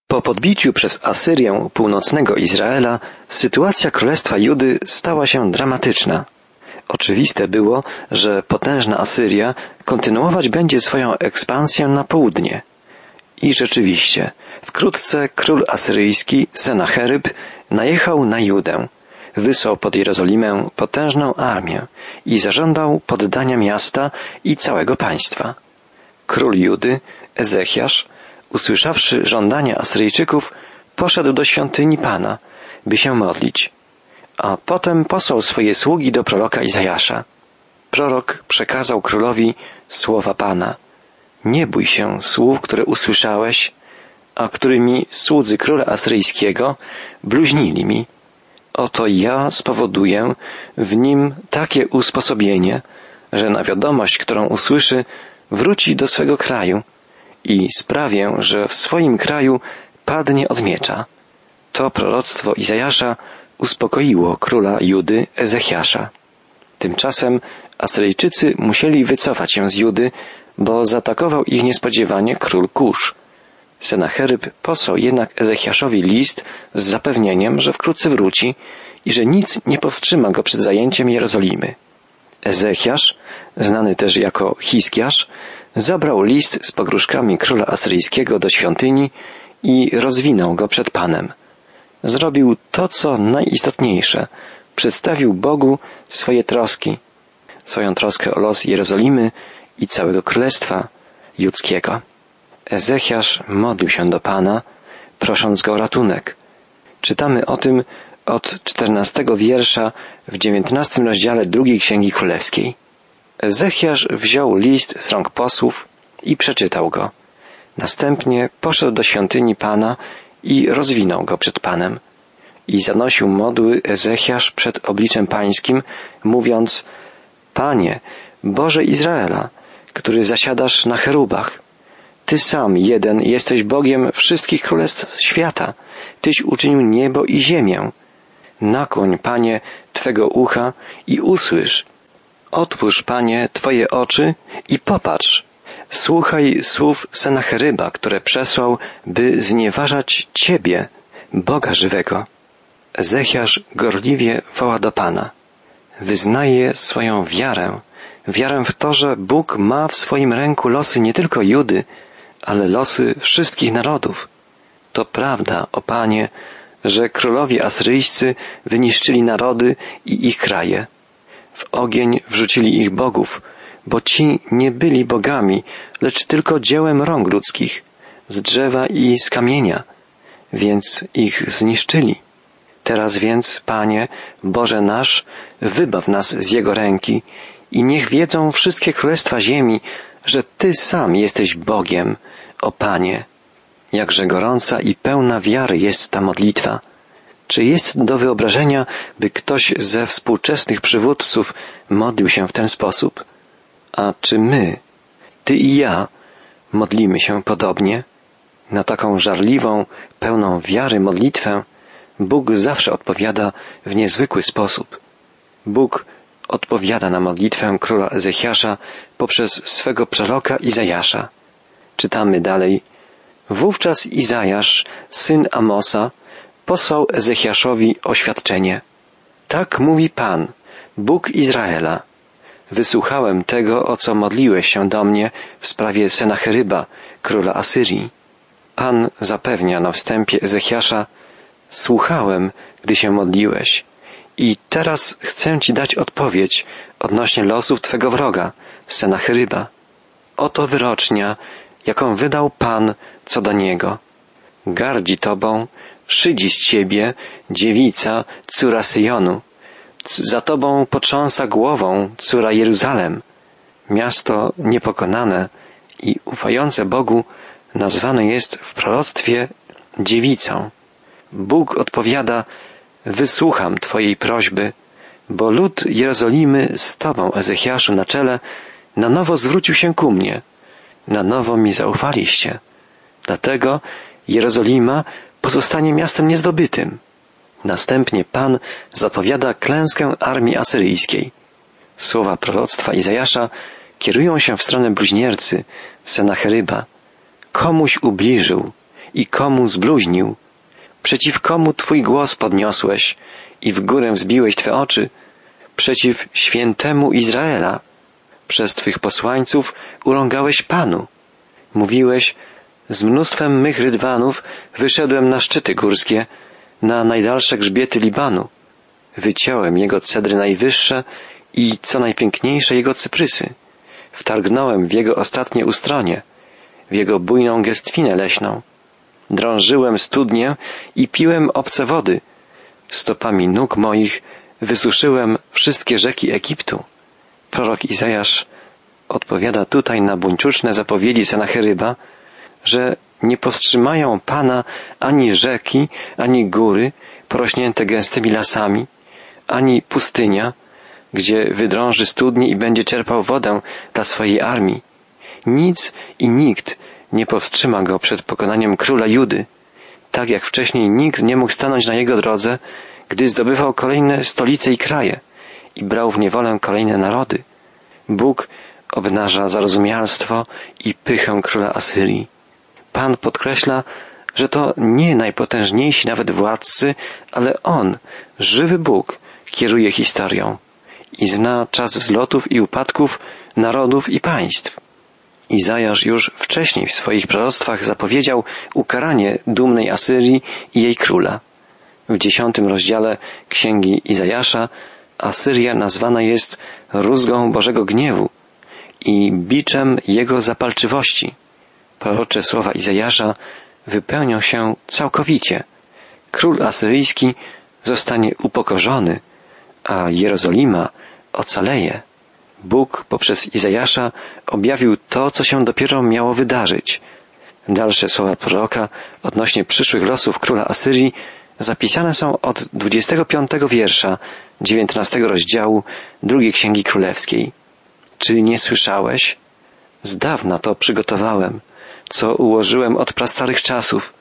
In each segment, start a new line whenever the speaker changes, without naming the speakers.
Po podbiciu przez Asyrię północnego Izraela sytuacja królestwa Judy stała się dramatyczna. Oczywiste było, że potężna Asyria kontynuować będzie swoją ekspansję na południe. I rzeczywiście, wkrótce król asyryjski Senacheryb najechał na Judę, wysłał pod Jerozolimę potężną armię i zażądał poddania miasta i całego państwa. Król Judy, Ezechiasz, usłyszawszy żądania Asyryjczyków, poszedł do świątyni Pana, by się modlić, a potem posłał swoje sługi do proroka Izajasza. Prorok przekazał królowi słowa Pana. Nie bój się słów, które usłyszałeś, a którymi słudzy króla asyryjskiego bluźnili mi. Oto ja spowoduję w nim takie usposobienie, że na wiadomość, którą usłyszy, wróci do swego kraju i sprawię, że w swoim kraju padnie od miecza. To proroctwo Izajasza uspokoiło króla Judy Ezechiasza. Tymczasem Asyryjczycy musieli wycofać się z Judy, bo zaatakował ich niespodziewanie król Kusz. Senacheryb posłał jednak Ezechiaszowi list z zapewnieniem, że wkrótce wróci i że nic nie powstrzyma go przed zajęciem Jerozolimy. Ezechiasz, znany też jako Hiskiasz, zabrał list z pogróżkami króla asyryjskiego do świątyni i rozwinął go przed Panem. Zrobił to, co najistotniejsze. Przedstawił Bogu swoje troski, swoją troskę o los Jerozolimy i całego królestwa judzkiego. Ezechiasz modlił się do Pana, prosząc go o ratunek. Czytamy o tym od 14 wiersza w 19 rozdziale 2 Księgi Królewskiej. Ezechiasz wziął list z rąk posłów i przeczytał go. Następnie poszedł do świątyni Pana i rozwinął go przed Panem. I zanosił modły Ezechiasz przed obliczem Pańskim, mówiąc: Panie, Boże Izraela, który zasiadasz na cherubach, Ty sam jeden jesteś Bogiem wszystkich królestw świata. Tyś uczynił niebo i ziemię. Nakłoń, Panie, Twego ucha i usłysz. Otwórz, Panie, Twoje oczy i popatrz. Słuchaj słów Senacheryba, które przesłał, by znieważać Ciebie, Boga żywego. Ezechiasz gorliwie woła do Pana. Wyznaje swoją wiarę w to, że Bóg ma w swoim ręku losy nie tylko Judy, ale losy wszystkich narodów. To prawda, o Panie, że królowie asyryjscy wyniszczyli narody i ich kraje. W ogień wrzucili ich bogów, bo ci nie byli bogami, lecz tylko dziełem rąk ludzkich, z drzewa i z kamienia, więc ich zniszczyli. Teraz więc, Panie, Boże nasz, wybaw nas z Jego ręki i niech wiedzą wszystkie królestwa ziemi, że Ty sam jesteś Bogiem, o Panie. Jakże gorąca i pełna wiary jest ta modlitwa. Czy jest do wyobrażenia, by ktoś ze współczesnych przywódców modlił się w ten sposób? A czy my, Ty i ja, modlimy się podobnie? Na taką żarliwą, pełną wiary modlitwę Bóg zawsze odpowiada w niezwykły sposób. Bóg odpowiada na modlitwę króla Ezechiasza poprzez swego proroka Izajasza. Czytamy dalej. Wówczas Izajasz, syn Amosa, posłał Ezechiaszowi oświadczenie. Tak mówi Pan, Bóg Izraela. Wysłuchałem tego, o co modliłeś się do mnie w sprawie Senacheryba, króla Asyrii. Pan zapewnia na wstępie Ezechiasza: słuchałem, gdy się modliłeś i teraz chcę Ci dać odpowiedź odnośnie losów Twego wroga, Senacheryba. Oto wyrocznia, jaką wydał Pan co do niego. Gardzi Tobą, szydzi z Ciebie dziewica, córa Syjonu. Za Tobą potrząsa głową córa Jeruzalem. Miasto niepokonane i ufające Bogu nazwane jest w proroctwie dziewicą. Bóg odpowiada: wysłucham Twojej prośby, bo lud Jerozolimy z Tobą, Ezechiaszu, na czele na nowo zwrócił się ku mnie. Na nowo mi zaufaliście. Dlatego Jerozolima pozostanie miastem niezdobytym. Następnie Pan zapowiada klęskę armii asyryjskiej. Słowa proroctwa Izajasza kierują się w stronę bluźniercy, Senacheryba. Komuś ubliżył i komu zbluźnił? Przeciw komu Twój głos podniosłeś i w górę wzbiłeś Twe oczy? Przeciw świętemu Izraela. Przez Twych posłańców urągałeś Panu. Mówiłeś, z mnóstwem mych rydwanów wyszedłem na szczyty górskie, na najdalsze grzbiety Libanu. Wyciąłem jego cedry najwyższe i co najpiękniejsze jego cyprysy. Wtargnąłem w jego ostatnie ustronie, w jego bujną gestwinę leśną. Drążyłem studnię i piłem obce wody. Stopami nóg moich wysuszyłem wszystkie rzeki Egiptu. Prorok Izajasz odpowiada tutaj na buńczuczne zapowiedzi Senacheryba, że nie powstrzymają Pana ani rzeki, ani góry porośnięte gęstymi lasami, ani pustynia, gdzie wydrąży studnie i będzie czerpał wodę dla swojej armii. Nic i nikt nie powstrzyma go przed pokonaniem króla Judy, tak jak wcześniej nikt nie mógł stanąć na jego drodze, gdy zdobywał kolejne stolice i kraje i brał w niewolę kolejne narody. Bóg obnaża zarozumialstwo i pychę króla Asyrii. Pan podkreśla, że to nie najpotężniejsi nawet władcy, ale On, żywy Bóg, kieruje historią i zna czas wzlotów i upadków narodów i państw. Izajasz już wcześniej w swoich proroctwach zapowiedział ukaranie dumnej Asyrii i jej króla. W 10 rozdziale Księgi Izajasza Asyria nazwana jest rózgą Bożego gniewu i biczem Jego zapalczywości. Prorocze słowa Izajasza wypełnią się całkowicie. Król asyryjski zostanie upokorzony, a Jerozolima ocaleje. Bóg poprzez Izajasza objawił to, co się dopiero miało wydarzyć. Dalsze słowa proroka odnośnie przyszłych losów króla Asyrii zapisane są od 25 wiersza 19 rozdziału II Księgi Królewskiej. Czy nie słyszałeś? Z dawna to przygotowałem, co ułożyłem od prastarych czasów.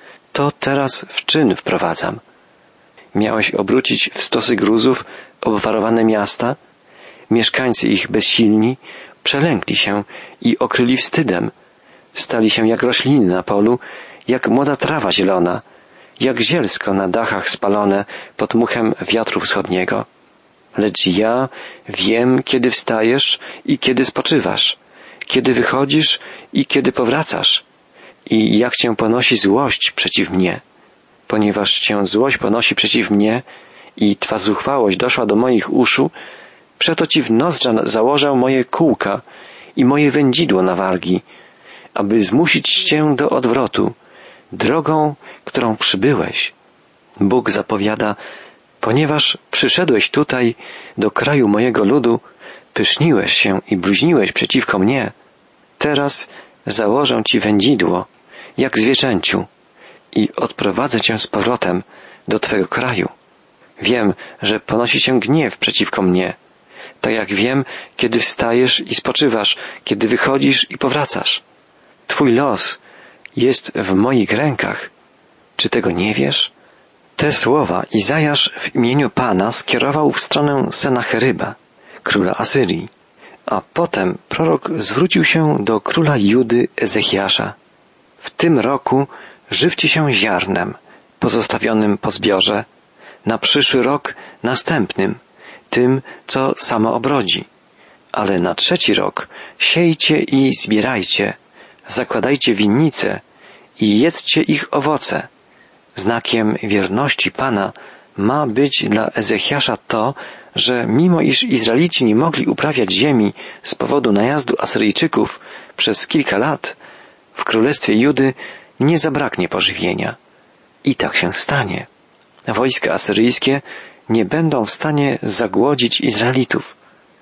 To teraz w czyn wprowadzam. Miałeś obrócić w stosy gruzów obwarowane miasta, mieszkańcy ich bezsilni przelękli się i okryli wstydem, stali się jak rośliny na polu, jak młoda trawa zielona, jak zielsko na dachach spalone pod muchem wiatru wschodniego. Lecz ja wiem, kiedy wstajesz i kiedy spoczywasz, kiedy wychodzisz i kiedy powracasz, i jak cię ponosi złość przeciw mnie. Ponieważ cię złość ponosi przeciw mnie i twa zuchwałość doszła do moich uszu, przeto ci w nozdrza założę moje kółka i moje wędzidło na wargi, aby zmusić cię do odwrotu, drogą, którą przybyłeś. Bóg zapowiada, ponieważ przyszedłeś tutaj do kraju mojego ludu, pyszniłeś się i bluźniłeś przeciwko mnie, teraz założę ci wędzidło, jak zwierzęciu, i odprowadzę cię z powrotem do twego kraju. Wiem, że ponosi się gniew przeciwko mnie, tak jak wiem, kiedy wstajesz i spoczywasz, kiedy wychodzisz i powracasz. Twój los jest w moich rękach. Czy tego nie wiesz? Te słowa Izajasz w imieniu Pana skierował w stronę Senacheryba, króla Asyrii, a potem prorok zwrócił się do króla Judy Ezechiasza. W tym roku żywcie się ziarnem pozostawionym po zbiorze, na przyszły rok następnym, tym, co samo obrodzi. Ale na 3. rok siejcie i zbierajcie, zakładajcie winnice i jedzcie ich owoce. Znakiem wierności Pana ma być dla Ezechiasza to, że mimo iż Izraelici nie mogli uprawiać ziemi z powodu najazdu Asyryjczyków przez kilka lat, w królestwie Judy nie zabraknie pożywienia. I tak się stanie. Wojska asyryjskie nie będą w stanie zagłodzić Izraelitów.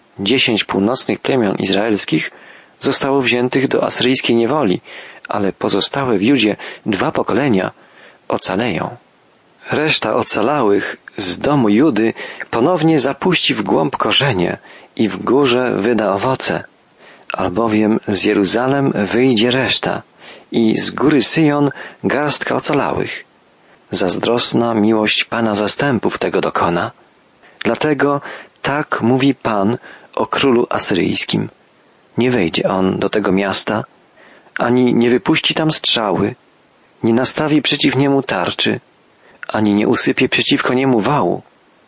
10 północnych plemion izraelskich zostało wziętych do asyryjskiej niewoli, ale pozostałe w Judzie 2 pokolenia ocaleją. Reszta ocalałych z domu Judy ponownie zapuści w głąb korzenie i w górze wyda owoce, albowiem z Jeruzalem wyjdzie reszta i z góry Syjon garstka ocalałych. Zazdrosna miłość Pana zastępów tego dokona. Dlatego tak mówi Pan o królu asyryjskim. Nie wejdzie on do tego miasta, ani nie wypuści tam strzały, nie nastawi przeciw niemu tarczy, ani nie usypie przeciwko niemu wału.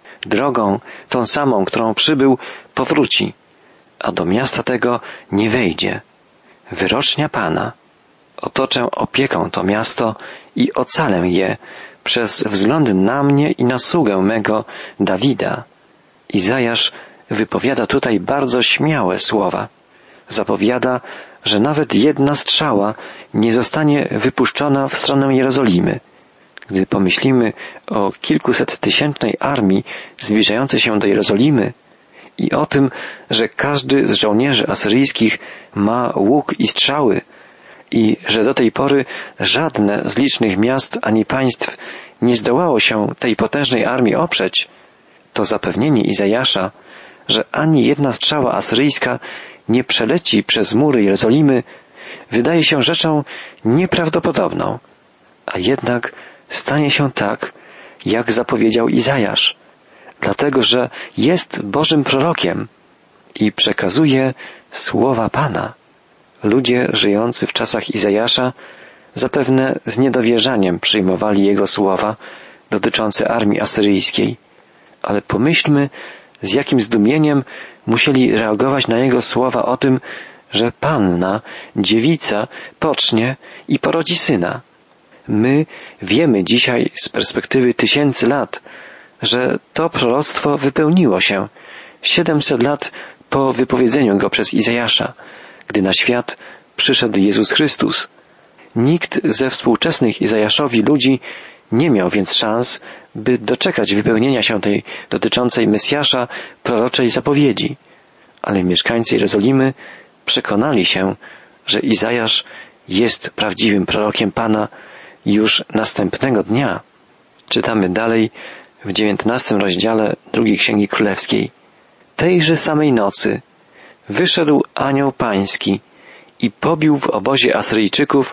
Drogą tą samą, którą przybył, powróci, a do miasta tego nie wejdzie. Wyrocznia Pana. Otoczę opieką to miasto i ocalę je przez wzgląd na mnie i na sługę mego Dawida. Izajasz wypowiada tutaj bardzo śmiałe słowa. Zapowiada, że nawet jedna strzała nie zostanie wypuszczona w stronę Jerozolimy. Gdy pomyślimy o kilkusettysięcznej armii zbliżającej się do Jerozolimy i o tym, że każdy z żołnierzy asyryjskich ma łuk i strzały i że do tej pory żadne z licznych miast ani państw nie zdołało się tej potężnej armii oprzeć, to zapewnienie Izajasza, że ani jedna strzała asyryjska nie przeleci przez mury Jerozolimy, wydaje się rzeczą nieprawdopodobną, a jednak stanie się tak, jak zapowiedział Izajasz, dlatego że jest Bożym prorokiem i przekazuje słowa Pana. Ludzie żyjący w czasach Izajasza zapewne z niedowierzaniem przyjmowali jego słowa dotyczące armii asyryjskiej, ale pomyślmy, z jakim zdumieniem musieli reagować na jego słowa o tym, że panna, dziewica, pocznie i porodzi syna. My wiemy dzisiaj z perspektywy 1000 lat, że to proroctwo wypełniło się 700 lat po wypowiedzeniu go przez Izajasza, gdy na świat przyszedł Jezus Chrystus. Nikt ze współczesnych Izajaszowi ludzi nie miał więc szans, by doczekać wypełnienia się tej dotyczącej Mesjasza proroczej zapowiedzi. Ale mieszkańcy Jerozolimy przekonali się, że Izajasz jest prawdziwym prorokiem Pana już następnego dnia. Czytamy dalej w 19 rozdziale 2 Księgi Królewskiej. Tejże samej nocy wyszedł anioł pański i pobił w obozie Asyryjczyków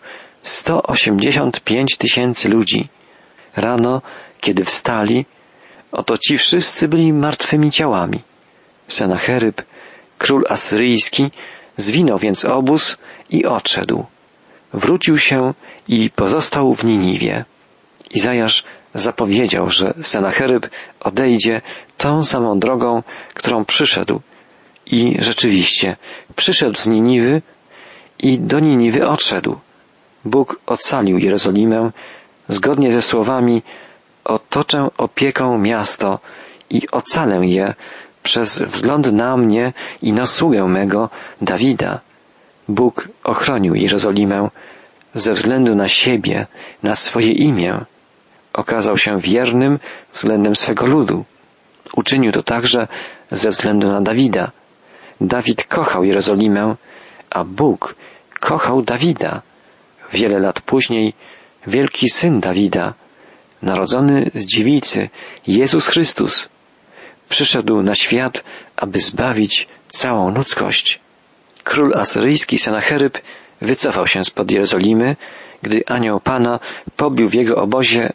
185 000 ludzi. Rano, kiedy wstali, oto ci wszyscy byli martwymi ciałami. Senacheryb, król asyryjski, zwinął więc obóz i odszedł. Wrócił się i pozostał w Niniwie. Izajasz zapowiedział, że Senacheryb odejdzie tą samą drogą, którą przyszedł. I rzeczywiście przyszedł z Niniwy i do Niniwy odszedł. Bóg ocalił Jerozolimę zgodnie ze słowami: otoczę opieką miasto i ocalę je przez wzgląd na mnie i na sługę mego Dawida. Bóg ochronił Jerozolimę ze względu na siebie, na swoje imię. Okazał się wiernym względem swego ludu. Uczynił to także ze względu na Dawida. Dawid kochał Jerozolimę, a Bóg kochał Dawida. Wiele lat później wielki syn Dawida, narodzony z dziewicy, Jezus Chrystus, przyszedł na świat, aby zbawić całą ludzkość. Król asyryjski Senacheryb wycofał się spod Jerozolimy, gdy anioł Pana pobił w jego obozie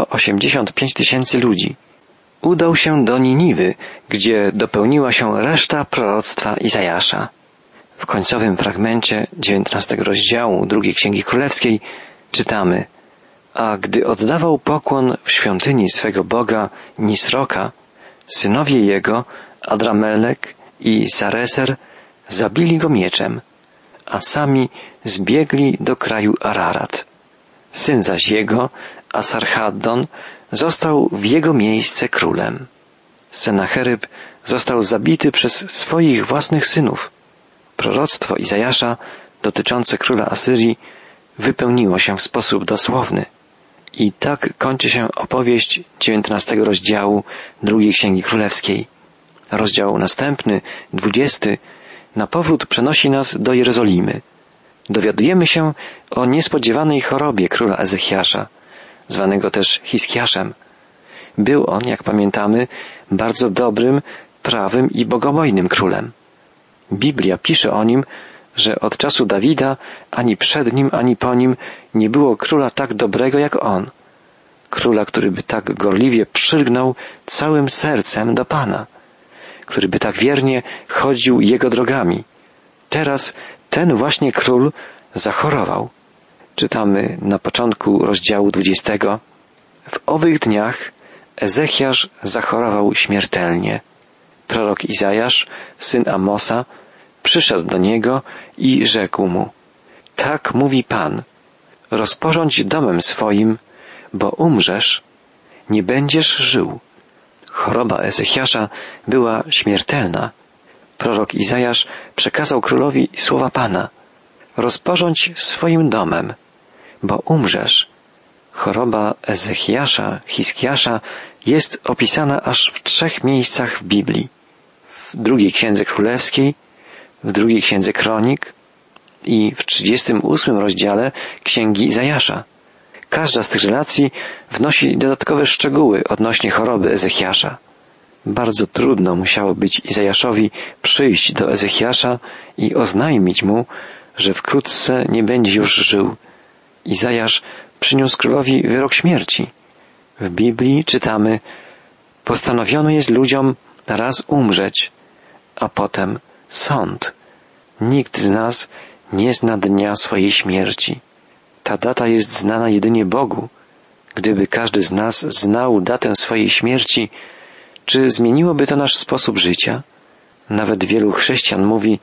185 000 ludzi. Udał się do Niniwy, gdzie dopełniła się reszta proroctwa Izajasza. W końcowym fragmencie 19 rozdziału 2 Księgi Królewskiej czytamy: a gdy oddawał pokłon w świątyni swego Boga Nisroka, synowie jego, Adramelek i Sareser, zabili go mieczem, a sami zbiegli do kraju Ararat. Syn zaś jego, Asarhaddon, został w jego miejsce królem. Senacheryb został zabity przez swoich własnych synów. Proroctwo Izajasza dotyczące króla Asyrii wypełniło się w sposób dosłowny. I tak kończy się opowieść 19 rozdziału 2 Księgi Królewskiej. Rozdział następny, 20, na powrót przenosi nas do Jerozolimy. Dowiadujemy się o niespodziewanej chorobie króla Ezechiasza, zwanego też Hiskiaszem. Był on, jak pamiętamy, bardzo dobrym, prawym i bogobojnym królem. Biblia pisze o nim, że od czasu Dawida ani przed nim, ani po nim nie było króla tak dobrego jak on. Króla, który by tak gorliwie przylgnął całym sercem do Pana, który by tak wiernie chodził jego drogami. Teraz ten właśnie król zachorował. Czytamy na początku rozdziału 20. W owych dniach Ezechiasz zachorował śmiertelnie. Prorok Izajasz, syn Amosa, przyszedł do niego i rzekł mu: tak mówi Pan, rozporządź domem swoim, bo umrzesz, nie będziesz żył. Choroba Ezechiasza była śmiertelna. Prorok Izajasz przekazał królowi słowa Pana: rozporządź swoim domem, bo umrzesz. Choroba Ezechiasza, Hiskiasza jest opisana aż w 3 miejscach w Biblii. W 2 Księdze Królewskiej, w 2 Księdze Kronik i w 38 rozdziale Księgi Izajasza. Każda z tych relacji wnosi dodatkowe szczegóły odnośnie choroby Ezechiasza. Bardzo trudno musiało być Izajaszowi przyjść do Ezechiasza i oznajmić mu, że wkrótce nie będzie już żył. Izajasz przyniósł królowi wyrok śmierci. W Biblii czytamy: postanowiono jest ludziom raz umrzeć, a potem sąd. Nikt z nas nie zna dnia swojej śmierci. Ta data jest znana jedynie Bogu. Gdyby każdy z nas znał datę swojej śmierci, czy zmieniłoby to nasz sposób życia? Nawet wielu chrześcijan mówi: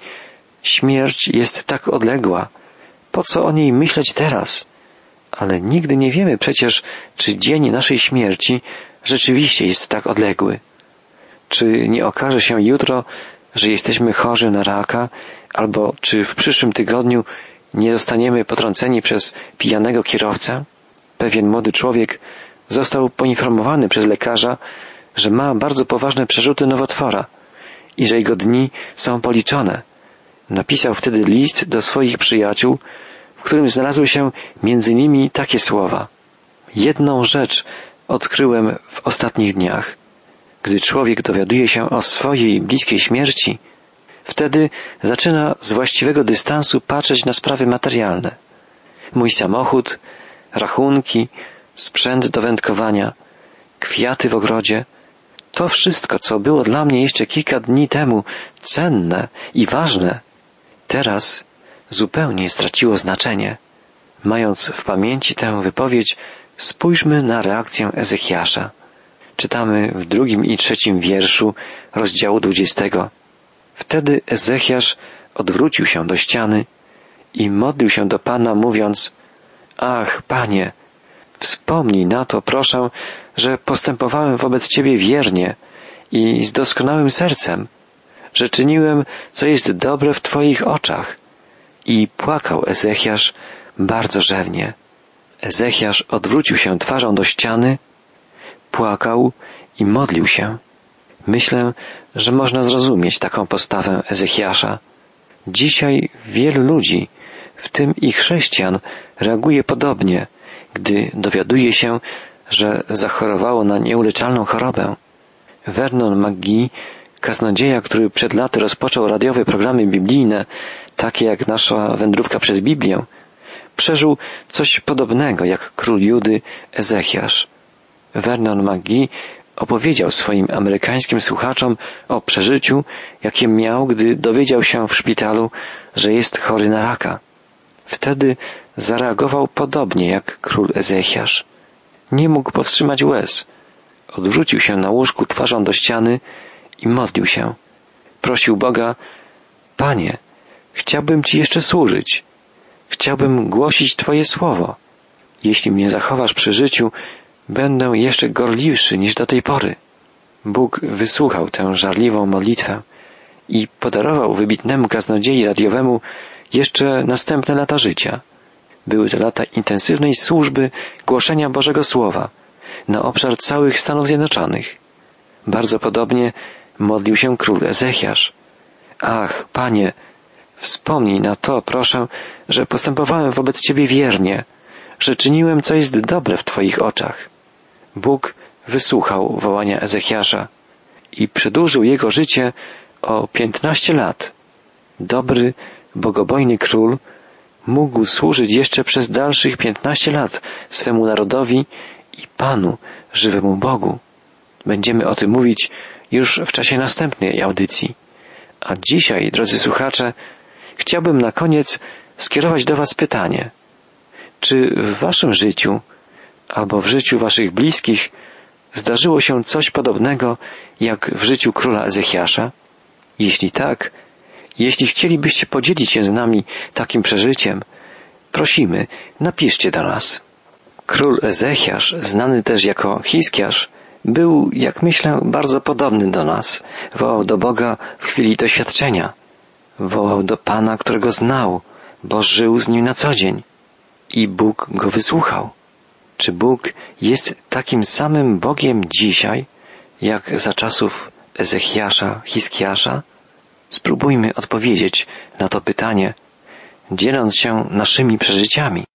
śmierć jest tak odległa, po co o niej myśleć teraz? Ale nigdy nie wiemy przecież, czy dzień naszej śmierci rzeczywiście jest tak odległy. Czy nie okaże się jutro, że jesteśmy chorzy na raka, albo czy w przyszłym tygodniu nie zostaniemy potrąceni przez pijanego kierowcę? Pewien młody człowiek został poinformowany przez lekarza, że ma bardzo poważne przerzuty nowotwora i że jego dni są policzone. Napisał wtedy list do swoich przyjaciół, w którym znalazły się między innymi takie słowa: jedną rzecz odkryłem w ostatnich dniach. Gdy człowiek dowiaduje się o swojej bliskiej śmierci, wtedy zaczyna z właściwego dystansu patrzeć na sprawy materialne. Mój samochód, rachunki, sprzęt do wędkowania, kwiaty w ogrodzie, to wszystko, co było dla mnie jeszcze kilka dni temu cenne i ważne, teraz zupełnie straciło znaczenie. Mając w pamięci tę wypowiedź, spójrzmy na reakcję Ezechiasza. Czytamy w 2 i 3 wierszu rozdziału 20. Wtedy Ezechiasz odwrócił się do ściany i modlił się do Pana, mówiąc: ach, Panie, wspomnij na to, proszę, że postępowałem wobec Ciebie wiernie i z doskonałym sercem, że czyniłem, co jest dobre w Twoich oczach. I płakał Ezechiasz bardzo rzewnie. Ezechiasz odwrócił się twarzą do ściany, płakał i modlił się. Myślę, że można zrozumieć taką postawę Ezechiasza. Dzisiaj wielu ludzi, w tym i chrześcijan, reaguje podobnie, gdy dowiaduje się, że zachorowało na nieuleczalną chorobę. Vernon McGee, kaznodzieja, który przed laty rozpoczął radiowe programy biblijne, takie jak Nasza wędrówka przez Biblię, przeżył coś podobnego jak król Judy Ezechiasz. Vernon McGee opowiedział swoim amerykańskim słuchaczom o przeżyciu, jakie miał, gdy dowiedział się w szpitalu, że jest chory na raka. Wtedy zareagował podobnie jak król Ezechiasz. Nie mógł powstrzymać łez. Odwrócił się na łóżku twarzą do ściany i modlił się. Prosił Boga: Panie, chciałbym Ci jeszcze służyć. Chciałbym głosić Twoje słowo. Jeśli mnie zachowasz przy życiu, będę jeszcze gorliwszy niż do tej pory. Bóg wysłuchał tę żarliwą modlitwę i podarował wybitnemu kaznodziei radiowemu jeszcze następne lata życia. Były to lata intensywnej służby głoszenia Bożego Słowa na obszar całych Stanów Zjednoczonych. Bardzo podobnie modlił się król Ezechiasz. Ach, Panie, wspomnij na to, proszę, że postępowałem wobec Ciebie wiernie, że czyniłem, co jest dobre w Twoich oczach. Bóg wysłuchał wołania Ezechiasza i przedłużył jego życie o 15 lat. Dobry, bogobojny król mógł służyć jeszcze przez dalszych 15 lat swemu narodowi i Panu, żywemu Bogu. Będziemy o tym mówić już w czasie następnej audycji. A dzisiaj, drodzy słuchacze, chciałbym na koniec skierować do Was pytanie. Czy w waszym życiu albo w życiu waszych bliskich zdarzyło się coś podobnego jak w życiu króla Ezechiasza? Jeśli tak, jeśli chcielibyście podzielić się z nami takim przeżyciem, prosimy, napiszcie do nas. Król Ezechiasz, znany też jako Hiskiasz, był, jak myślę, bardzo podobny do nas. Wołał do Boga w chwili doświadczenia. Wołał do Pana, którego znał, bo żył z Nim na co dzień. I Bóg go wysłuchał. Czy Bóg jest takim samym Bogiem dzisiaj, jak za czasów Ezechiasza, Hiskiasza? Spróbujmy odpowiedzieć na to pytanie, dzieląc się naszymi przeżyciami.